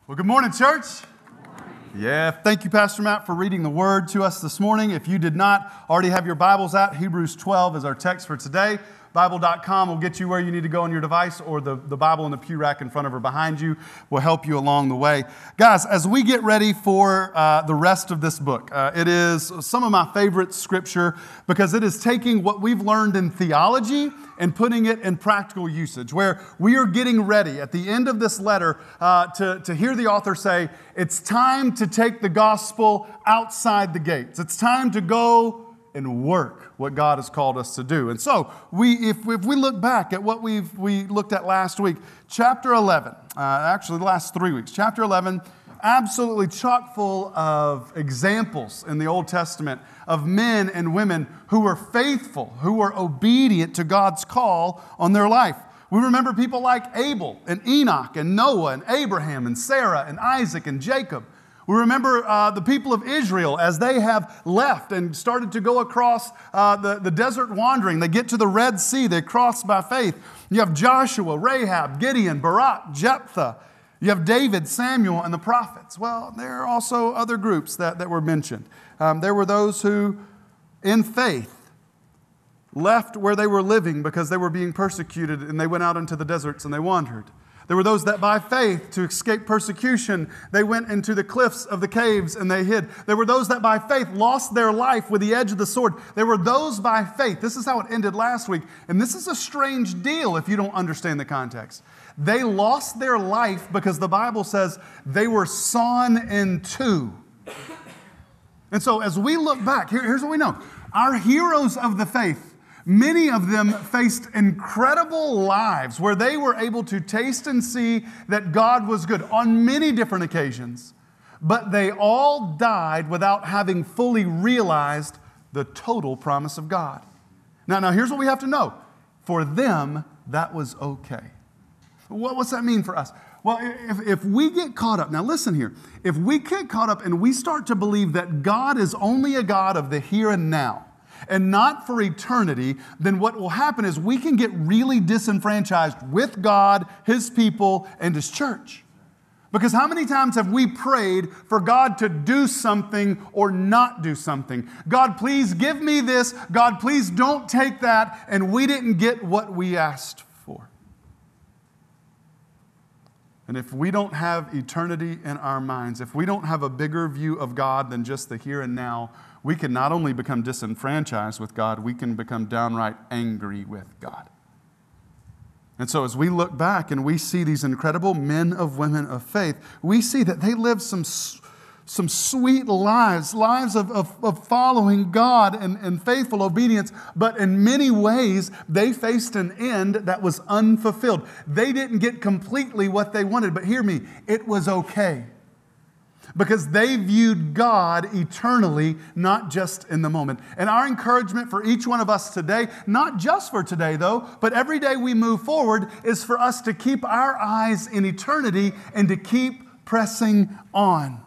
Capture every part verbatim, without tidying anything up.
Well, good morning, church. Yeah, thank you, Pastor Matt, for reading the word to us this morning. If you did not already have your Bibles out, Hebrews twelve is our text for today. Bible dot com will get you where you need to go on your device, or the, the Bible in the pew rack in front of or behind you will help you along the way. Guys, as we get ready for uh, the rest of this book, uh, it is some of my favorite scripture because it is taking what we've learned in theology and putting it in practical usage, where we are getting ready at the end of this letter uh, to, to hear the author say, it's time to take the gospel outside the gates. It's time to go and work what God has called us to do. And so, we, if, if we look back at what we've we looked at last week, chapter eleven, uh, actually the last three weeks, chapter eleven, absolutely chock full of examples in the Old Testament of men and women who were faithful, who were obedient to God's call on their life. We remember people like Abel and Enoch and Noah and Abraham and Sarah and Isaac and Jacob. We remember uh, the people of Israel as they have left and started to go across uh, the, the desert wandering. They get to the Red Sea. They cross by faith. You have Joshua, Rahab, Gideon, Barak, Jephthah. You have David, Samuel, and the prophets. Well, there are also other groups that, that were mentioned. Um, there were those who, in faith, left where they were living because they were being persecuted, and they went out into the deserts and they wandered. There were those that by faith, to escape persecution, they went into the cliffs of the caves and they hid. There were those that by faith lost their life with the edge of the sword. There were those by faith. This is how it ended last week. And this is a strange deal if you don't understand the context. They lost their life because the Bible says they were sawn in two. And so as we look back, here, here's what we know. Our heroes of the faith, many of them faced incredible lives where they were able to taste and see that God was good on many different occasions, but they all died without having fully realized the total promise of God. Now, now here's what we have to know. For them, that was okay. What, what's that mean for us? Well, if, if we get caught up, now listen here, if we get caught up and we start to believe that God is only a God of the here and now, and not for eternity, then what will happen is we can get really disenfranchised with God, His people, and His church. Because how many times have we prayed for God to do something or not do something? God, please give me this. God, please don't take that. And we didn't get what we asked for. And if we don't have eternity in our minds, if we don't have a bigger view of God than just the here and now, we can not only become disenfranchised with God, we can become downright angry with God. And so as we look back and we see these incredible men of women of faith, we see that they lived some, some sweet lives, lives of, of, of following God and, and faithful obedience, but in many ways they faced an end that was unfulfilled. They didn't get completely what they wanted, but hear me, it was okay. Because they viewed God eternally, not just in the moment. And our encouragement for each one of us today, not just for today though, but every day we move forward, is for us to keep our eyes in eternity and to keep pressing on.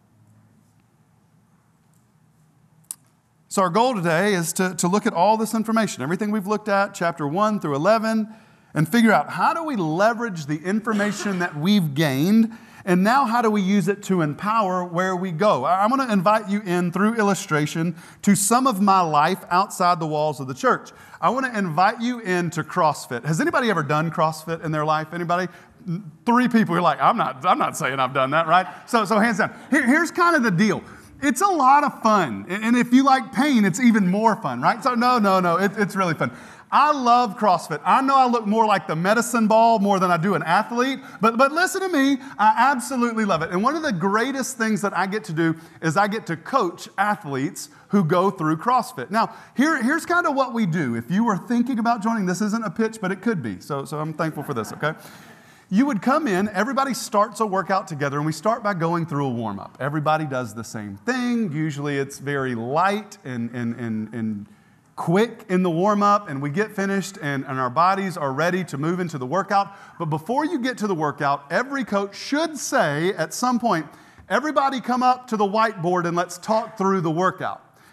So our goal today is to, to look at all this information, everything we've looked at, chapter one through eleven, and figure out how do we leverage the information that we've gained. And now how do we use it to empower where we go? I want to invite you in through illustration to some of my life outside the walls of the church. I want to invite you into CrossFit. Has anybody ever done CrossFit in their life? Anybody? Three people are like, I'm not, I'm not saying I've done that, right? So, so hands down. Here, here's kind of the deal. It's a lot of fun. And if you like pain, it's even more fun, right? So no, no, no, it, it's really fun. I love CrossFit. I know I look more like the medicine ball more than I do an athlete, but, but listen to me, I absolutely love it. And one of the greatest things that I get to do is I get to coach athletes who go through CrossFit. Now, here, here's kind of what we do. If you were thinking about joining, this isn't a pitch, but it could be. So, so I'm thankful for this, okay? You would come in, everybody starts a workout together, and we start by going through a warm-up. Everybody does the same thing. Usually it's very light and, and, and, and quick in the warm-up, and we get finished and, and our bodies are ready to move into the workout. But before you get to the workout, every coach should say at some point, everybody come up to the whiteboard and let's talk through the workout.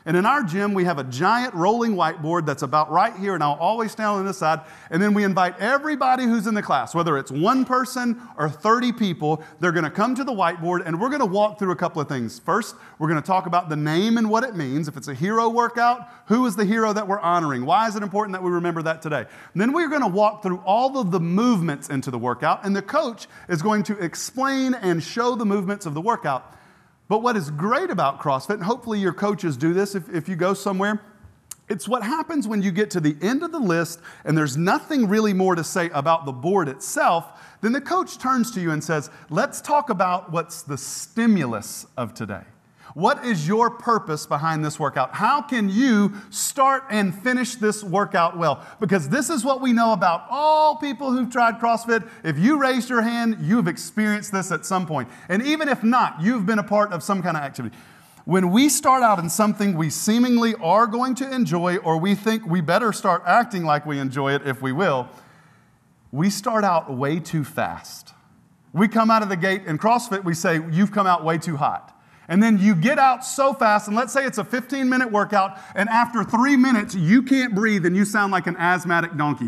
And in our gym, we have a giant rolling whiteboard that's about right here, and I'll always stand on this side. And then we invite everybody who's in the class, whether it's one person or thirty people, they're going to come to the whiteboard, and we're going to walk through a couple of things. First, we're going to talk about the name and what it means. If it's a hero workout, who is the hero that we're honoring? Why is it important that we remember that today? And then we're going to walk through all of the movements into the workout, and the coach is going to explain and show the movements of the workout. But what is great about CrossFit, and hopefully your coaches do this if, if you go somewhere, it's what happens when you get to the end of the list and there's nothing really more to say about the board itself, then the coach turns to you and says, let's talk about what's the stimulus of today. What is your purpose behind this workout? How can you start and finish this workout well? Because this is what we know about all people who've tried CrossFit. If you raised your hand, you've experienced this at some point. And even if not, you've been a part of some kind of activity. When we start out in something we seemingly are going to enjoy, or we think we better start acting like we enjoy it if we will, we start out way too fast. We come out of the gate in CrossFit, we say, you've come out way too hot. And then you get out so fast, and let's say it's a fifteen minute workout, and after three minutes, you can't breathe and you sound like an asthmatic donkey.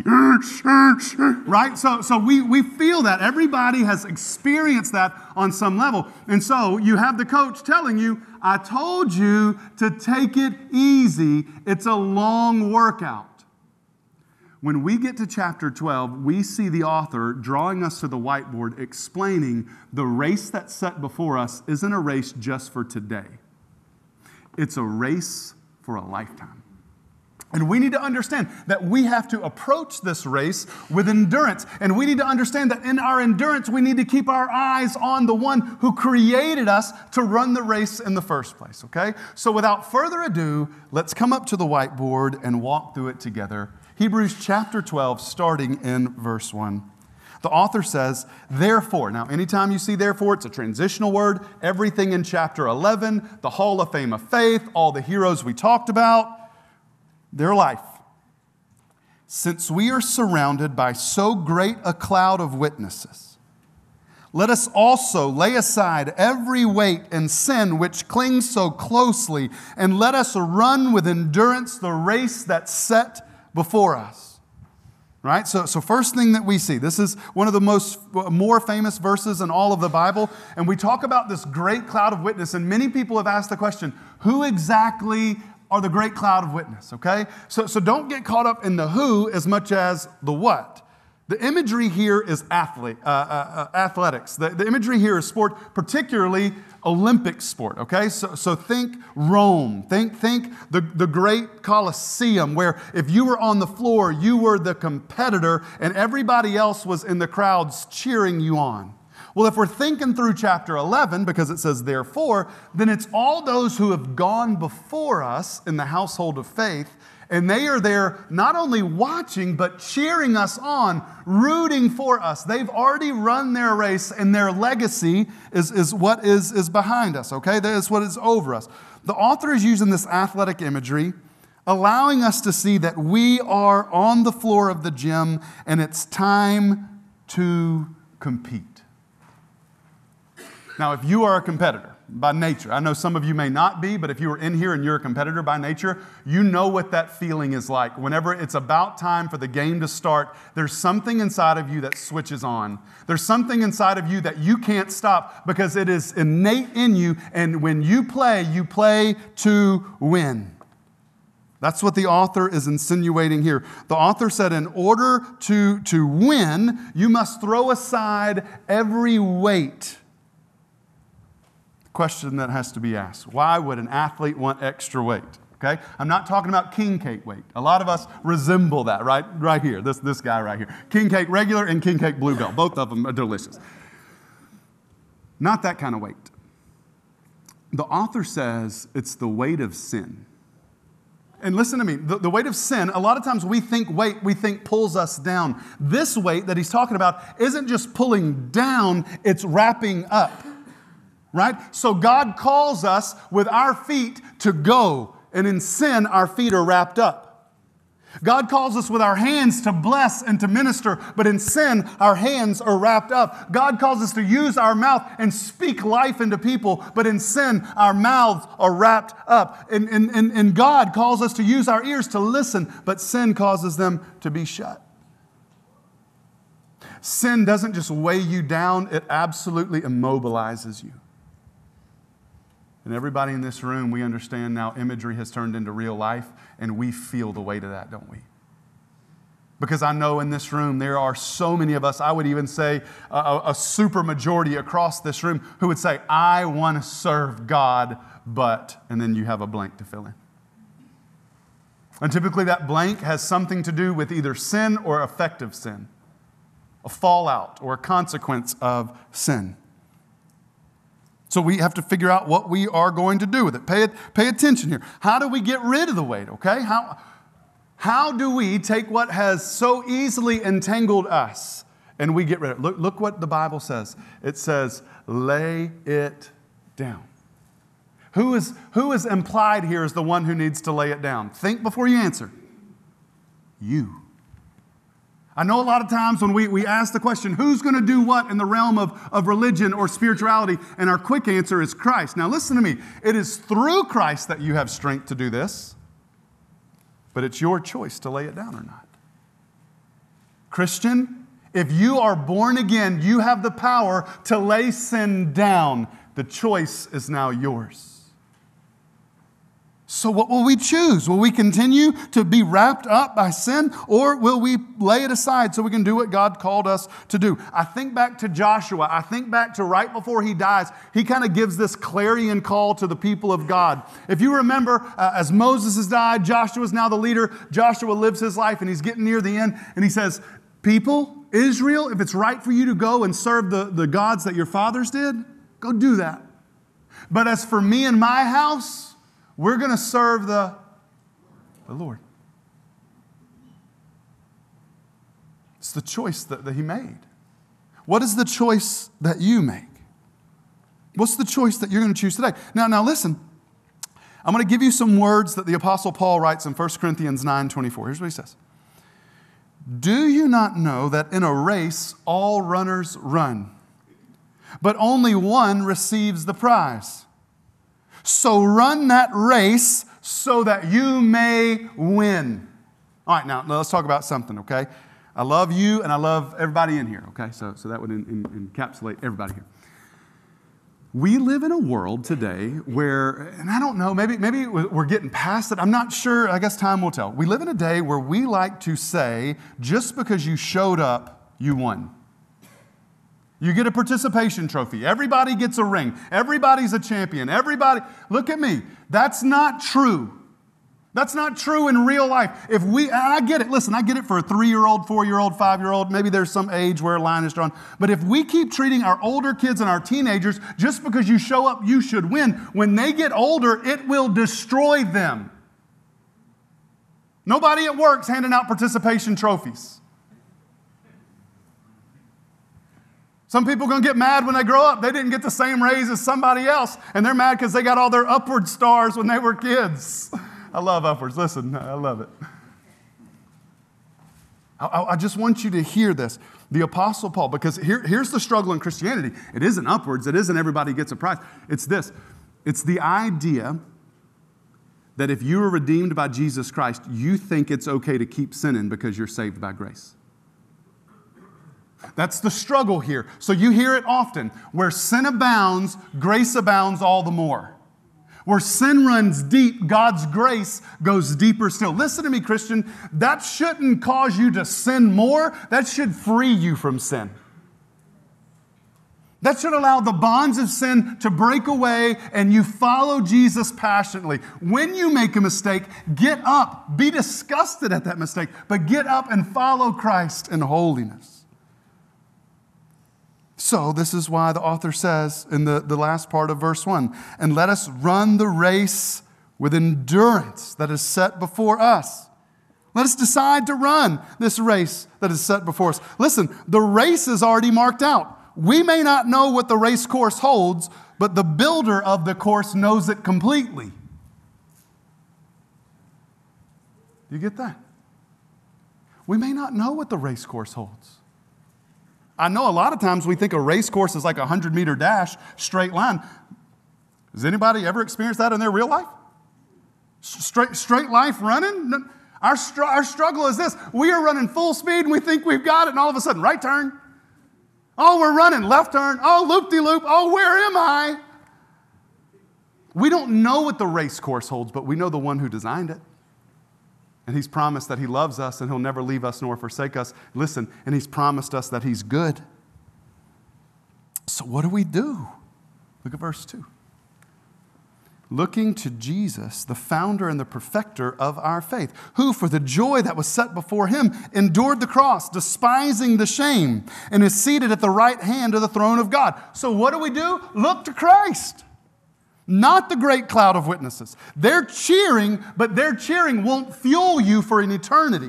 Right? So, so we, we feel that. Everybody has experienced that on some level. And so you have the coach telling you, I told you to take it easy. It's a long workout. When we get to chapter twelve, we see the author drawing us to the whiteboard, explaining the race that's set before us isn't a race just for today. It's a race for a lifetime. And we need to understand that we have to approach this race with endurance. And we need to understand that in our endurance, we need to keep our eyes on the one who created us to run the race in the first place, okay? So without further ado, let's come up to the whiteboard and walk through it together. Hebrews chapter twelve, starting in verse one. The author says, therefore. Now, anytime you see therefore, it's a transitional word. Everything in chapter eleven, the Hall of Fame of Faith, all the heroes we talked about, their life. Since we are surrounded by so great a cloud of witnesses, let us also lay aside every weight and sin which clings so closely, and let us run with endurance the race that's set before us. Right? So, so first thing that we see, this is one of the most more famous verses in all of the Bible, and we talk about this great cloud of witness, and many people have asked the question, who exactly are the great cloud of witness? Okay? So, so don't get caught up in the who as much as the what. The imagery here is athlete, uh, uh, uh, athletics. The, the imagery here is sport, particularly Olympic sport, okay? So, so think Rome. Think, think the, the great Colosseum, where if you were on the floor, you were the competitor and everybody else was in the crowds cheering you on. Well, if we're thinking through chapter eleven, because it says therefore, then it's all those who have gone before us in the household of faith, and they are there not only watching, but cheering us on, rooting for us. They've already run their race, and their legacy is, is what is, is behind us, okay? That is what is over us. The author is using this athletic imagery, allowing us to see that we are on the floor of the gym, and it's time to compete. Now, if you are a competitor by nature, I know some of you may not be, but if you are in here and you're a competitor by nature, you know what that feeling is like. Whenever it's about time for the game to start, there's something inside of you that switches on. There's something inside of you that you can't stop because it is innate in you, and when you play, you play to win. That's what the author is insinuating here. The author said in order to, to win, you must throw aside every weight. Question that has to be asked. Why would an athlete want extra weight? Okay? I'm not talking about king cake weight. A lot of us resemble that, right? Right here. This, this guy right here. King cake regular and king cake bluebell. Both of them are delicious. Not that kind of weight. The author says it's the weight of sin. And listen to me, the, the weight of sin, a lot of times we think weight, we think pulls us down. This weight that he's talking about isn't just pulling down, it's wrapping up. Right? So God calls us with our feet to go, and in sin, our feet are wrapped up. God calls us with our hands to bless and to minister, but in sin, our hands are wrapped up. God calls us to use our mouth and speak life into people, but in sin, our mouths are wrapped up. And, and, and, and God calls us to use our ears to listen, but sin causes them to be shut. Sin doesn't just weigh you down, it absolutely immobilizes you. And everybody in this room, we understand now imagery has turned into real life, and we feel the weight of that, don't we? Because I know in this room there are so many of us, I would even say a, a super majority across this room, who would say, I want to serve God, but, and then you have a blank to fill in. And typically that blank has something to do with either sin or effective sin, a fallout or a consequence of sin. So we have to figure out what we are going to do with it. Pay, pay attention here. How do we get rid of the weight, okay? How, how do we take what has so easily entangled us and we get rid of it? Look, look what the Bible says. It says, lay it down. Who is, who is implied here as the one who needs to lay it down? Think before you answer. You. I know a lot of times when we, we ask the question, who's going to do what in the realm of, of religion or spirituality? And our quick answer is Christ. Now listen to me. It is through Christ that you have strength to do this, but it's your choice to lay it down or not. Christian, if you are born again, you have the power to lay sin down. The choice is now yours. So what will we choose? Will we continue to be wrapped up by sin, or will we lay it aside so we can do what God called us to do? I think back to Joshua. I think back to right before he dies. He kind of gives this clarion call to the people of God. If you remember, uh, as Moses has died, Joshua is now the leader. Joshua lives his life, and he's getting near the end, and he says, people, Israel, if it's right for you to go and serve the, the gods that your fathers did, go do that. But as for me and my house, we're going to serve the, the Lord. It's the choice that, that he made. What is the choice that you make? What's the choice that you're going to choose today? Now, now listen. I'm going to give you some words that the Apostle Paul writes in First Corinthians nine twenty-four. Here's what he says. Do you not know that in a race all runners run, but only one receives the prize? So run that race so that you may win. All right, now let's talk about something, okay? I love you and I love everybody in here, okay? So, so that would in, in, encapsulate everybody here. We live in a world today where, and I don't know, maybe, maybe we're getting past it. I'm not sure. I guess time will tell. We live in a day where we like to say, just because you showed up, you won. You get a participation trophy. Everybody gets a ring. Everybody's a champion. Everybody, look at me. That's not true. That's not true in real life. If we, and I get it. Listen, I get it for a three-year-old, four-year-old, five-year-old. Maybe there's some age where a line is drawn. But if we keep treating our older kids and our teenagers, just because you show up, you should win. When they get older, it will destroy them. Nobody at work's handing out participation trophies. Some people are going to get mad when they grow up. They didn't get the same raise as somebody else, and they're mad because they got all their upward stars when they were kids. I love upwards. Listen, I love it. I, I just want you to hear this. The Apostle Paul, because here, here's the struggle in Christianity. It isn't upwards. It isn't everybody gets a prize. It's this. It's the idea that if you are redeemed by Jesus Christ, you think it's okay to keep sinning because you're saved by grace. That's the struggle here. So you hear it often. Where sin abounds, grace abounds all the more. Where sin runs deep, God's grace goes deeper still. Listen to me, Christian. That shouldn't cause you to sin more. That should free you from sin. That should allow the bonds of sin to break away and you follow Jesus passionately. When you make a mistake, get up. Be disgusted at that mistake, but get up and follow Christ in holiness. So this is why the author says in the, the last part of verse one, and let us run the race with endurance that is set before us. Let us decide to run this race that is set before us. Listen, the race is already marked out. We may not know what the race course holds, but the builder of the course knows it completely. You get that? we may not know what the race course holds. I know a lot of times we think a race course is like a hundred-meter dash, straight line. Has anybody ever experienced that in their real life? Straight, straight life running? Our, str- our struggle is this. We are running full speed and we think we've got it, and all of a sudden, right turn. Oh, we're running, left turn. Oh, loop-de-loop. Oh, where am I? We don't know what the race course holds, but we know the one who designed it. And he's promised that he loves us and he'll never leave us nor forsake us. Listen, and he's promised us that he's good. So what do we do? Look at verse two. Looking to Jesus, the founder and the perfecter of our faith, who for the joy that was set before him endured the cross, despising the shame, and is seated at the right hand of the throne of God. So what do we do? Look to Christ. Not the great cloud of witnesses. They're cheering, but their cheering won't fuel you for an eternity.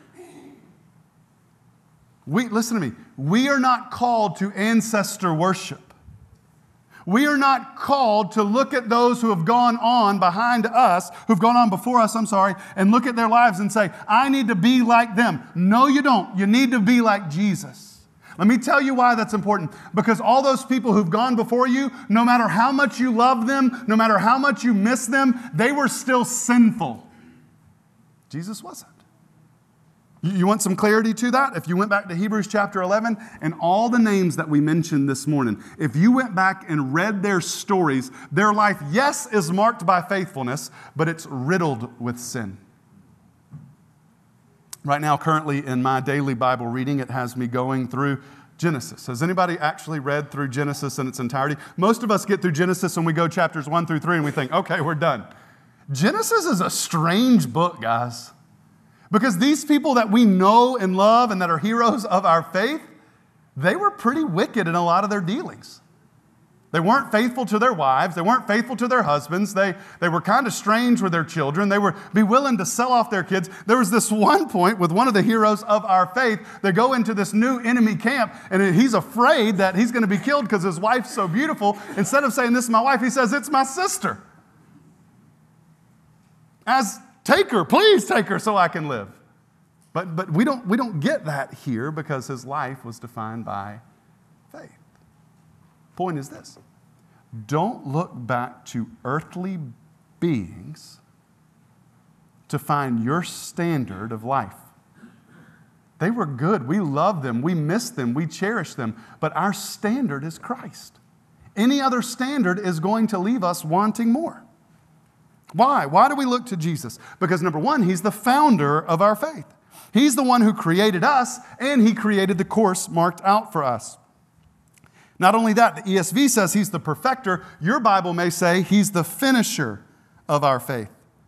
We, listen to me. We are not called to ancestor worship. We are not called to look at those who have gone on behind us, who've gone on before us, I'm sorry, and look at their lives and say, I need to be like them. No, you don't. You need to be like Jesus. Let me tell you why that's important. Because all those people who've gone before you, no matter how much you love them, no matter how much you miss them, they were still sinful. Jesus wasn't. You want some clarity to that? If you went back to Hebrews chapter eleven and all the names that we mentioned this morning, if you went back and read their stories, their life, yes, is marked by faithfulness, but it's riddled with sin. Right now, currently in my daily Bible reading, it has me going through Genesis. Has anybody actually read through Genesis in its entirety? Most of us get through Genesis and we go chapters one through three and we think, okay, we're done. Genesis is a strange book, guys. Because these people that we know and love and that are heroes of our faith, they were pretty wicked in a lot of their dealings. They weren't faithful to their wives. They weren't faithful to their husbands. They, they were kind of strange with their children. They were be willing to sell off their kids. There was this one point with one of the heroes of our faith. They go into this new enemy camp, and he's afraid that he's going to be killed because his wife's so beautiful. Instead of saying, this is my wife, he says, it's my sister. As, take her, please take her so I can live. But, but we don't, we don't get that here because his life was defined by faith. Point is this. Don't look back to earthly beings to find your standard of life. They were good. We love them. We miss them. We cherish them. But our standard is Christ. Any other standard is going to leave us wanting more. Why? Why do we look to Jesus? Because number one, he's the founder of our faith. He's the one who created us, and he created the course marked out for us. Not only that, the E S V says he's the perfecter. Your Bible may say he's the finisher of our faith.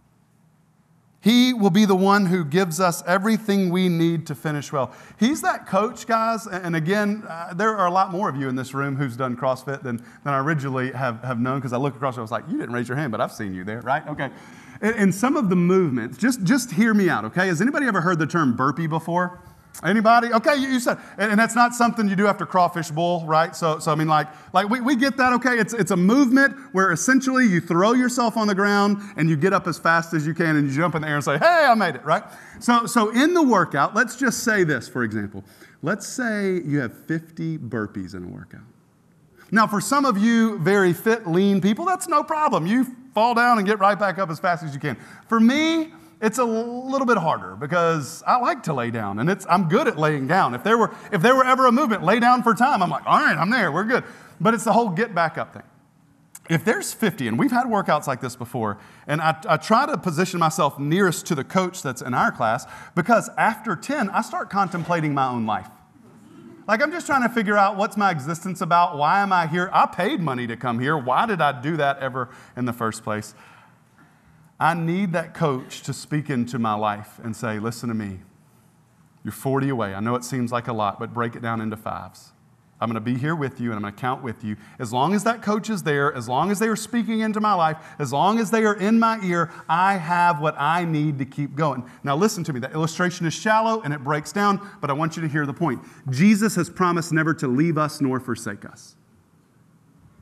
He will be the one who gives us everything we need to finish well. He's that coach, guys. And again, uh, there are a lot more of you in this room who's done CrossFit than, than I originally have, have known, because I looked across and I was like, you didn't raise your hand, but I've seen you there, right? Okay. And, and some of the movements, just, just hear me out, okay? Has anybody ever heard the term burpee before? Anybody? Okay, you, you said, and, and that's not something you do after crawfish bowl, right? So, so I mean, like, like we, we get that, okay? It's, it's a movement where essentially you throw yourself on the ground and you get up as fast as you can and you jump in the air and say, hey, I made it, right? So, so in the workout, let's just say this, for example. Let's say you have fifty burpees in a workout. Now, for some of you very fit, lean people, that's no problem. You fall down and get right back up as fast as you can. For me, it's a little bit harder because I like to lay down, and it's I'm good at laying down. If there were if there were ever a movement, lay down for time, I'm like, all right, I'm there, we're good. But it's the whole get back up thing. If there's fifty, and we've had workouts like this before, and I, I try to position myself nearest to the coach that's in our class, because after ten, I start contemplating my own life. Like, I'm just trying to figure out what's my existence about, why am I here? I paid money to come here. Why did I do that ever in the first place? I need that coach to speak into my life and say, listen to me. You're forty away. I know it seems like a lot, but break it down into fives. I'm going to be here with you, and I'm going to count with you. As long as that coach is there, as long as they are speaking into my life, as long as they are in my ear, I have what I need to keep going. Now listen to me. That illustration is shallow and it breaks down, but I want you to hear the point. Jesus has promised never to leave us nor forsake us.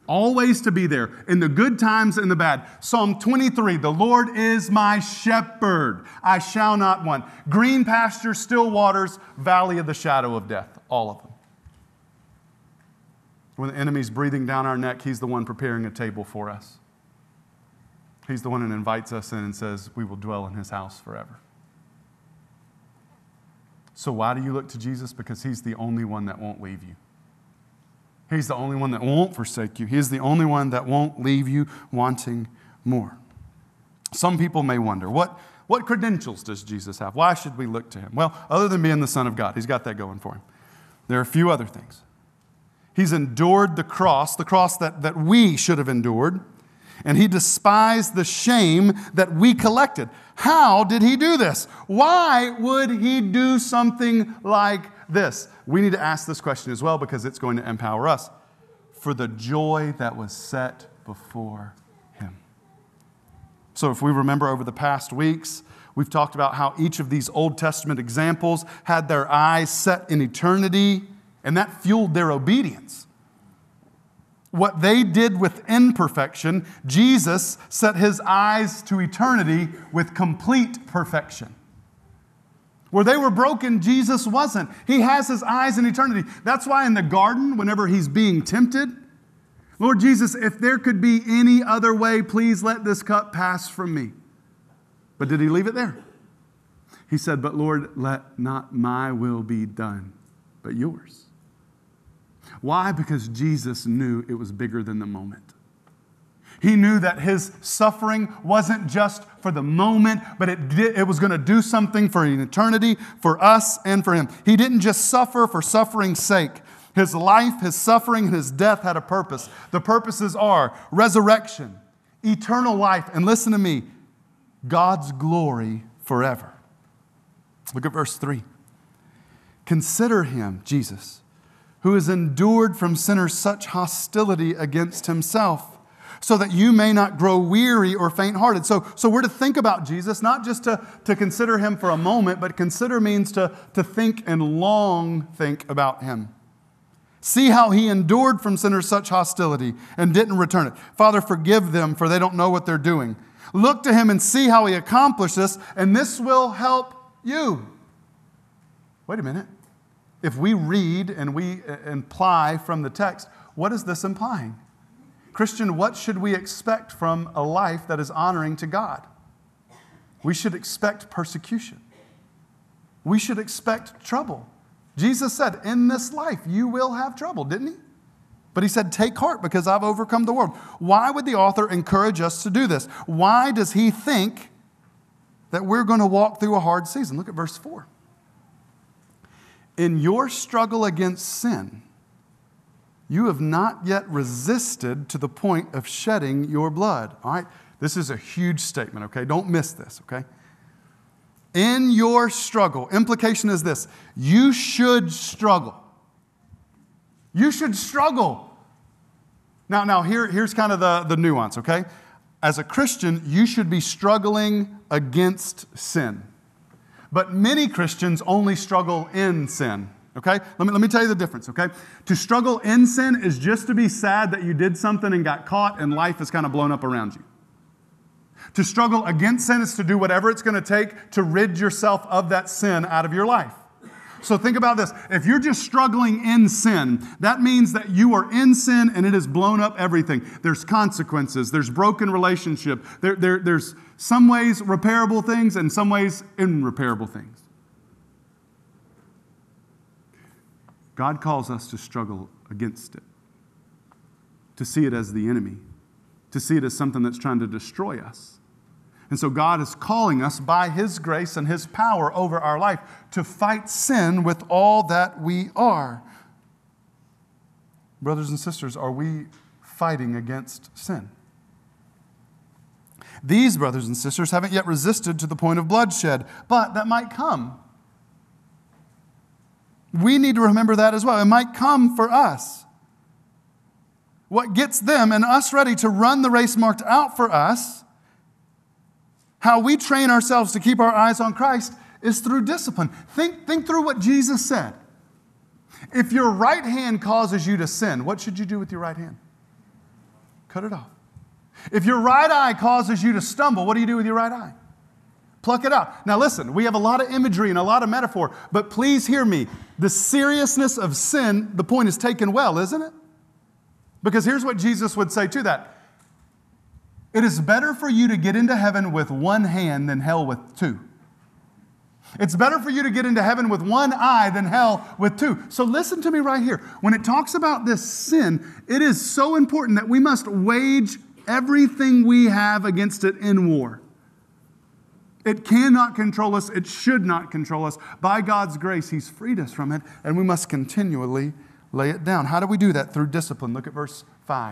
always to be there in the good times and the bad. Psalm twenty-three, the Lord is my shepherd. I shall not want. Green pastures, still waters, valley of the shadow of death. All of them. When the enemy's breathing down our neck, he's the one preparing a table for us. He's the one that invites us in and says, we will dwell in his house forever. So why do you look to Jesus? Because he's the only one that won't leave you. He's the only one that won't forsake you. He's the only one that won't leave you wanting more. Some people may wonder, what, what credentials does Jesus have? Why should we look to him? Well, other than being the Son of God, he's got that going for him. There are a few other things. He's endured the cross, the cross that, that we should have endured, and he despised the shame that we collected. How did he do this? Why would he do something like this? We need to ask this question as well because it's going to empower us. For the joy that was set before him. So if we remember over the past weeks, we've talked about how each of these Old Testament examples had their eyes set in eternity, and that fueled their obedience. What they did with imperfection, Jesus set his eyes to eternity with complete perfection. Where they were broken, Jesus wasn't. He has his eyes in eternity. That's why in the garden, whenever he's being tempted, Lord Jesus, if there could be any other way, please let this cup pass from me. But did he leave it there? He said, but Lord, let not my will be done, but yours. Why? Because Jesus knew it was bigger than the moment. He knew that his suffering wasn't just for the moment, but it, did, it was going to do something for an eternity, for us and for him. He didn't just suffer for suffering's sake. His life, his suffering, and his death had a purpose. The purposes are resurrection, eternal life, and listen to me, God's glory forever. Look at verse three. Consider him, Jesus, who has endured from sinners such hostility against himself, so that you may not grow weary or faint-hearted. So, so we're to think about Jesus, not just to, to consider him for a moment, but consider means to, to think and long think about him. See how he endured from sinners such hostility and didn't return it. Father, forgive them, for they don't know what they're doing. Look to him and see how he accomplished this, and this will help you. Wait a minute. If we read and we imply from the text, what is this implying? Christian, what should we expect from a life that is honoring to God? We should expect persecution. We should expect trouble. Jesus said, in this life you will have trouble, didn't he? But he said, take heart because I've overcome the world. Why would the author encourage us to do this? Why does he think that we're going to walk through a hard season? Look at verse four. In your struggle against sin, you have not yet resisted to the point of shedding your blood. All right? This is a huge statement, okay? Don't miss this, okay? In your struggle, implication is this: you should struggle. You should struggle. Now, now here, here's kind of the, the nuance, okay? As a Christian, you should be struggling against sin. But many Christians only struggle in sin. Okay? Let me, let me tell you the difference, okay? To struggle in sin is just to be sad that you did something and got caught and life is kind of blown up around you. To struggle against sin is to do whatever it's going to take to rid yourself of that sin out of your life. So think about this. If you're just struggling in sin, that means that you are in sin and it has blown up everything. There's consequences. There's broken relationship. There, there, there's some ways repairable things and some ways irreparable things. God calls us to struggle against it, to see it as the enemy, to see it as something that's trying to destroy us. And so God is calling us by his grace and his power over our life to fight sin with all that we are. Brothers and sisters, are we fighting against sin? These brothers and sisters haven't yet resisted to the point of bloodshed, but that might come. We need to remember that as well. It might come for us. What gets them and us ready to run the race marked out for us, how we train ourselves to keep our eyes on Christ, is through discipline. Think, think through what Jesus said. If your right hand causes you to sin, what should you do with your right hand? Cut it off. If your right eye causes you to stumble, what do you do with your right eye? Pluck it out. Now listen, we have a lot of imagery and a lot of metaphor, but please hear me. The seriousness of sin, the point is taken well, isn't it? Because here's what Jesus would say to that. It is better for you to get into heaven with one hand than hell with two. It's better for you to get into heaven with one eye than hell with two. So listen to me right here. When it talks about this sin, it is so important that we must wage everything we have against it in war. It cannot control us. It should not control us. By God's grace, He's freed us from it, and we must continually lay it down. How do we do that? Through discipline. Look at verse five.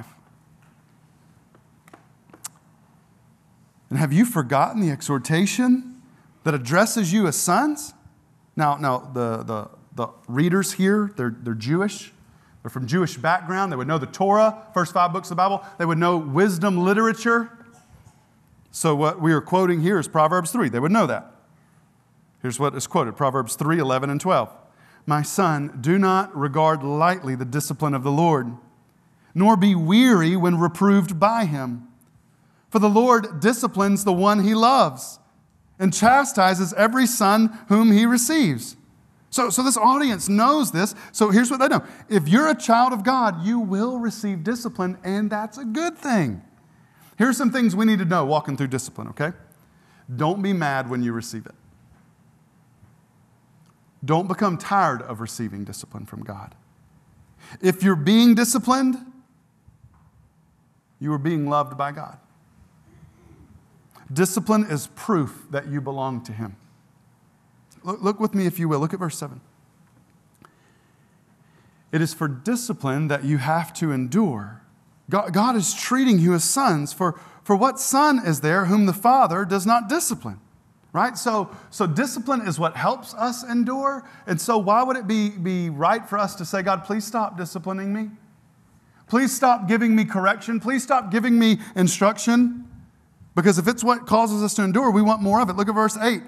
And have you forgotten the exhortation that addresses you as sons? Now, now the, the, the readers here, they're, they're Jewish. They're from Jewish background. They would know the Torah, first five books of the Bible. They would know wisdom literature. So what we are quoting here is Proverbs three. They would know that. Here's what is quoted, Proverbs three, eleven, and twelve. My son, do not regard lightly the discipline of the Lord, nor be weary when reproved by Him. For the Lord disciplines the one He loves and chastises every son whom He receives. So, so this audience knows this. So here's what they know. If you're a child of God, you will receive discipline, and that's a good thing. Here's some things we need to know walking through discipline, okay? Don't be mad when you receive it. Don't become tired of receiving discipline from God. If you're being disciplined, you are being loved by God. Discipline is proof that you belong to Him. Look, look with me, if you will. Look at verse seven. It is for discipline that you have to endure. God, God is treating you as sons. For, for what son is there whom the Father does not discipline? Right? So, so discipline is what helps us endure. And so why would it be, be right for us to say, God, please stop disciplining me? Please stop giving me correction. Please stop giving me instruction. Because if it's what causes us to endure, we want more of it. Look at verse eight.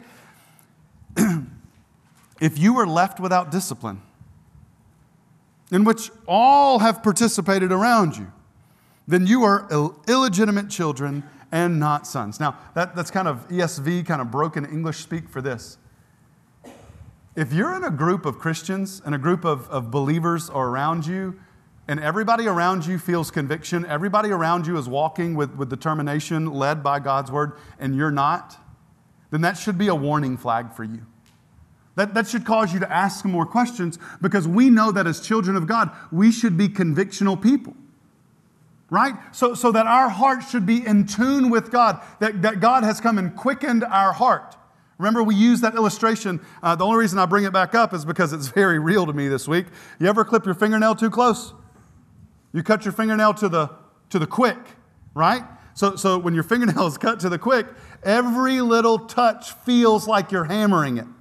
If you were left without discipline, in which all have participated around you, then you are Ill- illegitimate children and not sons. Now, that, that's kind of E S V, kind of broken English speak for this. If you're in a group of Christians and a group of, of believers are around you, and everybody around you feels conviction, everybody around you is walking with, with determination led by God's word, and you're not, then that should be a warning flag for you. That, that should cause you to ask more questions, because we know that as children of God, we should be convictional people. Right? So, so that our heart should be in tune with God, that, that God has come and quickened our heart. Remember, we used that illustration. Uh, the only reason I bring it back up is because it's very real to me this week. You ever clip your fingernail too close? You cut your fingernail to the, to the quick, right? So, so when your fingernail is cut to the quick, every little touch feels like you're hammering it.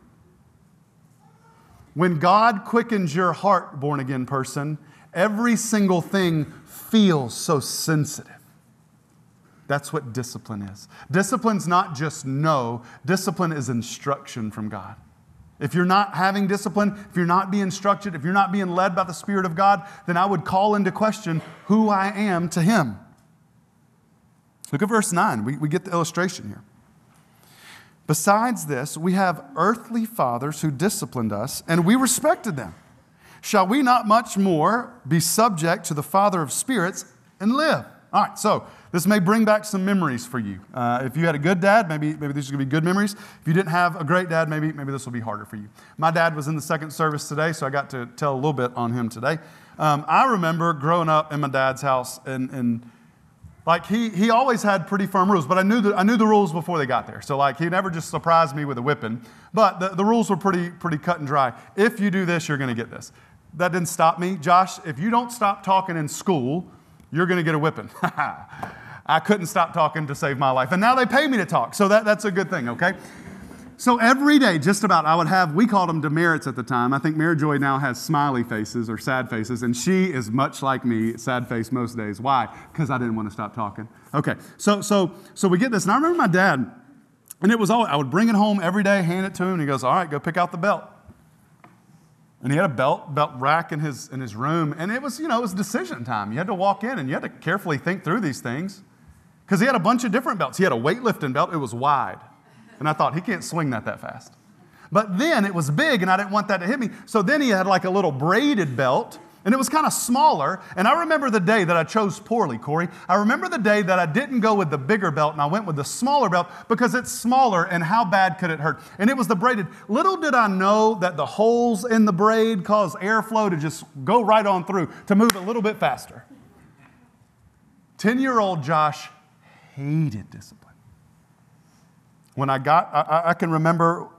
When God quickens your heart, born-again person, every single thing feels so sensitive. That's what discipline is. Discipline's not just no. Discipline is instruction from God. If you're not having discipline, if you're not being instructed, if you're not being led by the Spirit of God, then I would call into question who I am to Him. Look at verse nine. We, we get the illustration here. Besides this, we have earthly fathers who disciplined us, and we respected them. Shall we not much more be subject to the Father of spirits and live? All right, so this may bring back some memories for you. Uh, if you had a good dad, maybe, maybe these are going to be good memories. If you didn't have a great dad, maybe, maybe this will be harder for you. My dad was in the second service today, so I got to tell a little bit on him today. Um, I remember growing up in my dad's house, and, and like he he always had pretty firm rules, but I knew the, I knew the rules before they got there. So like he never just surprised me with a whipping, but the, the rules were pretty pretty cut and dry. If you do this, you're going to get this. That didn't stop me. Josh, if you don't stop talking in school, you're going to get a whipping. I couldn't stop talking to save my life. And now they pay me to talk, so that, that's a good thing, okay? So every day, just about, I would have, we called them demerits at the time. I think Mary Joy now has smiley faces or sad faces, and she is much like me, sad face most days. Why? Because I didn't want to stop talking. Okay, so so so we get this, and I remember my dad, and it was all, I would bring it home every day, hand it to him, and he goes, all right, go pick out the belt. And he had a belt, belt rack in his, in his room. And it was, you know, it was decision time. You had to walk in and you had to carefully think through these things. Because he had a bunch of different belts. He had a weightlifting belt. It was wide. And I thought, he can't swing that that fast. But then it was big and I didn't want that to hit me. So then he had like a little braided belt. And it was kind of smaller. And I remember the day that I chose poorly, Corey. I remember the day that I didn't go with the bigger belt and I went with the smaller belt because it's smaller and how bad could it hurt? And it was the braided. Little did I know that the holes in the braid cause airflow to just go right on through, to move a little bit faster. ten-year-old Josh hated discipline. When I got, I, I can remember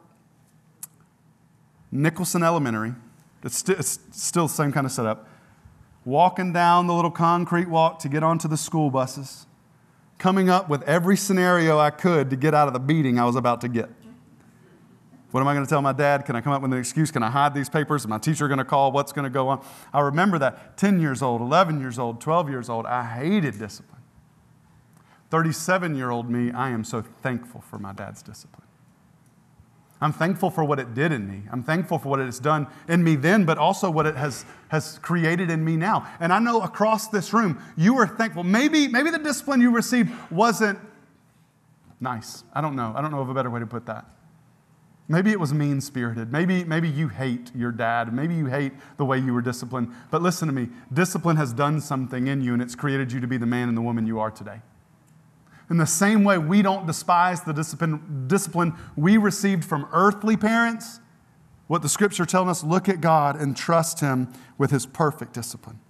Nicholson Elementary. It's, st- it's still the same kind of setup. Walking down the little concrete walk to get onto the school buses. Coming up with every scenario I could to get out of the beating I was about to get. What am I going to tell my dad? Can I come up with an excuse? Can I hide these papers? Is my teacher going to call? What's going to go on? I remember that. ten years old, eleven years old, twelve years old, I hated discipline. thirty-seven-year-old me, I am so thankful for my dad's discipline. I'm thankful for what it did in me. I'm thankful for what it has done in me then, but also what it has, has created in me now. And I know across this room, you are thankful. Maybe, maybe the discipline you received wasn't nice. I don't know. I don't know of a better way to put that. Maybe it was mean-spirited. Maybe, maybe you hate your dad. Maybe you hate the way you were disciplined. But listen to me. Discipline has done something in you, and it's created you to be the man and the woman you are today. In the same way, we don't despise the discipline, discipline we received from earthly parents. What the Scripture tells us, look at God and trust Him with His perfect discipline.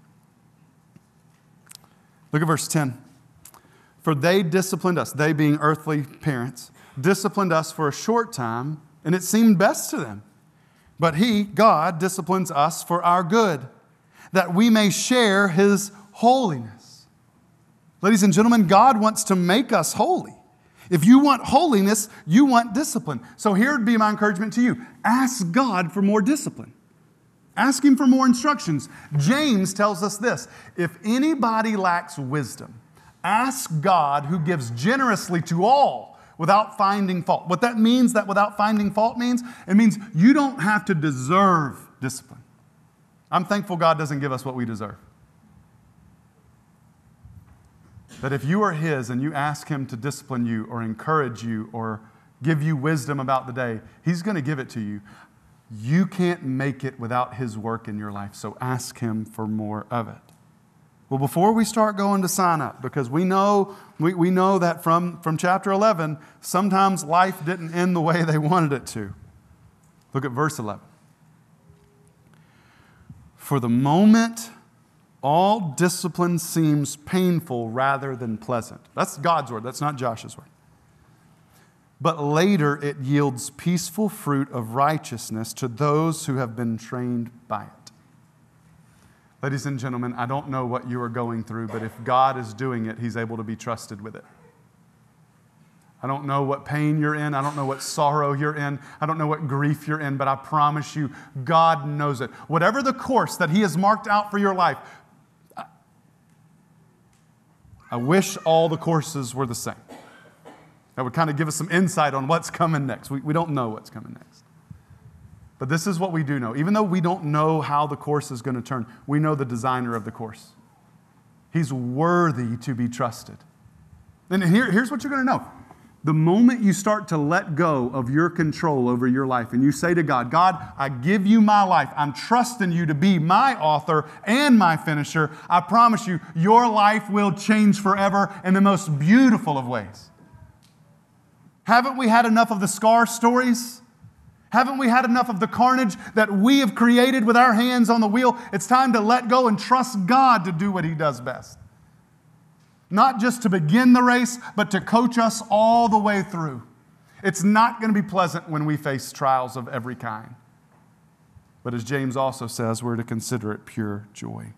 Look at verse ten. For they disciplined us, they being earthly parents, disciplined us for a short time, and it seemed best to them. But He, God, disciplines us for our good, that we may share His holiness. Ladies and gentlemen, God wants to make us holy. If you want holiness, you want discipline. So here would be my encouragement to you. Ask God for more discipline. Ask Him for more instructions. James tells us this: if anybody lacks wisdom, ask God, who gives generously to all without finding fault. What that means, that without finding fault means, it means you don't have to deserve discipline. I'm thankful God doesn't give us what we deserve. That if you are His and you ask Him to discipline you or encourage you or give you wisdom about the day, He's going to give it to you. You can't make it without His work in your life, so ask Him for more of it. Well, before we start going to sign up, because we know, we, we know that from, from chapter eleven, sometimes life didn't end the way they wanted it to. Look at verse eleven. For the moment, all discipline seems painful rather than pleasant. That's God's word. That's not Josh's word. But later it yields peaceful fruit of righteousness to those who have been trained by it. Ladies and gentlemen, I don't know what you are going through, but if God is doing it, He's able to be trusted with it. I don't know what pain you're in. I don't know what sorrow you're in. I don't know what grief you're in, but I promise you, God knows it. Whatever the course that He has marked out for your life, I wish all the courses were the same. That would kind of give us some insight on what's coming next. We, we don't know what's coming next. But this is what we do know. Even though we don't know how the course is going to turn, we know the designer of the course. He's worthy to be trusted. And here, here's what you're going to know. The moment you start to let go of your control over your life and you say to God, God, I give you my life. I'm trusting you to be my author and my finisher. I promise you, your life will change forever in the most beautiful of ways. Haven't we had enough of the scar stories? Haven't we had enough of the carnage that we have created with our hands on the wheel? It's time to let go and trust God to do what He does best. Not just to begin the race, but to coach us all the way through. It's not going to be pleasant when we face trials of every kind. But as James also says, we're to consider it pure joy.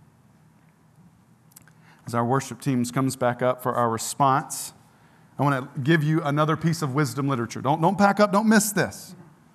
As our worship team comes back up for our response, I want to give you another piece of wisdom literature. Don't, don't pack up, don't miss this.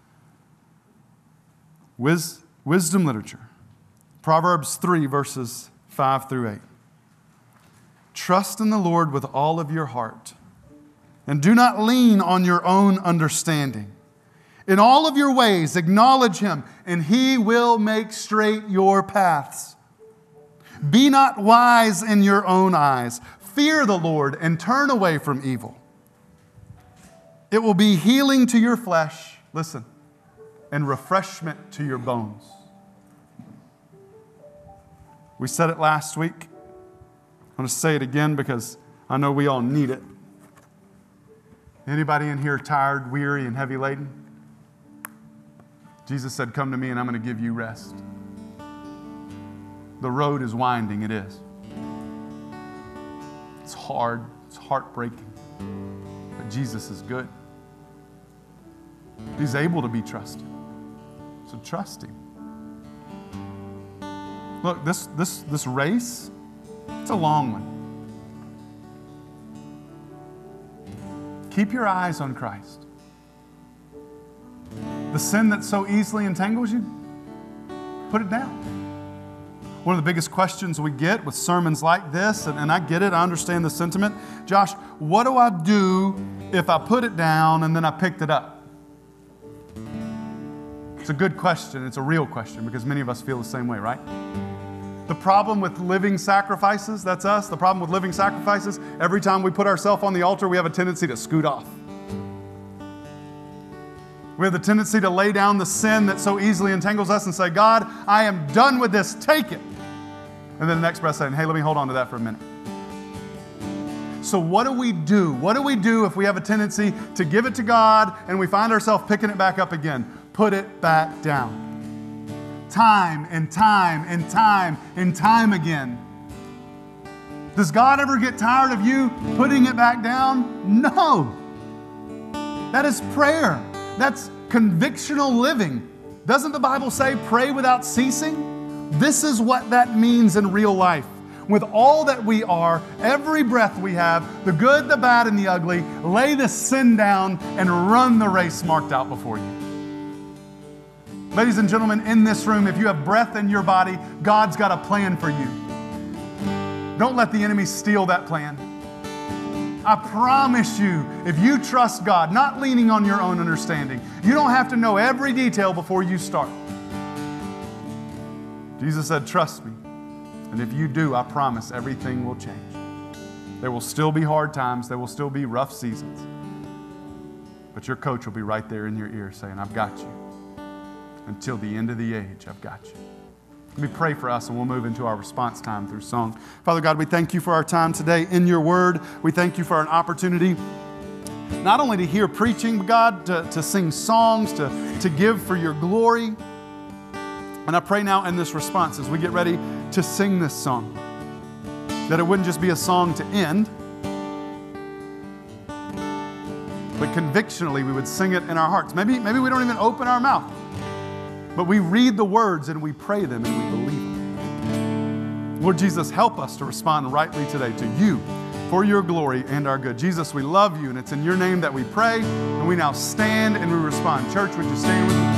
Wis, wisdom literature. Proverbs three, verses five through eight. Trust in the Lord with all of your heart, and do not lean on your own understanding. In all of your ways, acknowledge Him, and He will make straight your paths. Be not wise in your own eyes. Fear the Lord and turn away from evil. It will be healing to your flesh, listen, and refreshment to your bones. We said it last week. I'm going to say it again because I know we all need it. Anybody in here tired, weary, and heavy laden? Jesus said, come to me and I'm going to give you rest. The road is winding, it is. It's hard, it's heartbreaking, but Jesus is good. He's able to be trusted. So trust Him. Look, this, this, this race, it's a long one. Keep your eyes on Christ. The sin that so easily entangles you, put it down. One of the biggest questions we get with sermons like this, and, and I get it, I understand the sentiment. Josh, what do I do if I put it down and then I picked it up? It's a good question. It's a real question because many of us feel the same way, right? The problem with living sacrifices, that's us, the problem with living sacrifices, every time we put ourselves on the altar, we have a tendency to scoot off. We have the tendency to lay down the sin that so easily entangles us and say, God, I am done with this, take it. And then the next breath saying, hey, let me hold on to that for a minute. So what do we do? What do we do if we have a tendency to give it to God and we find ourselves picking it back up again? Put it back down. Time and time and time and time again. Does God ever get tired of you putting it back down? No. That is prayer. That's convictional living. Doesn't the Bible say pray without ceasing? This is what that means in real life. With all that we are, every breath we have, the good, the bad, and the ugly, lay the sin down and run the race marked out before you. Ladies and gentlemen, in this room, if you have breath in your body, God's got a plan for you. Don't let the enemy steal that plan. I promise you, if you trust God, not leaning on your own understanding, you don't have to know every detail before you start. Jesus said, trust me. And if you do, I promise everything will change. There will still be hard times. There will still be rough seasons. But your coach will be right there in your ear saying, I've got you. Until the end of the age, I've got you. Let me pray for us and we'll move into our response time through song. Father God, we thank you for our time today in your word. We thank you for an opportunity not only to hear preaching, but God, to, to sing songs, to, to give for your glory. And I pray now in this response as we get ready to sing this song, that it wouldn't just be a song to end, but convictionally we would sing it in our hearts. Maybe, maybe we don't even open our mouth. But we read the words and we pray them and we believe them. Lord Jesus, help us to respond rightly today to you for your glory and our good. Jesus, we love you and it's in your name that we pray and we now stand and we respond. Church, would you stand with me?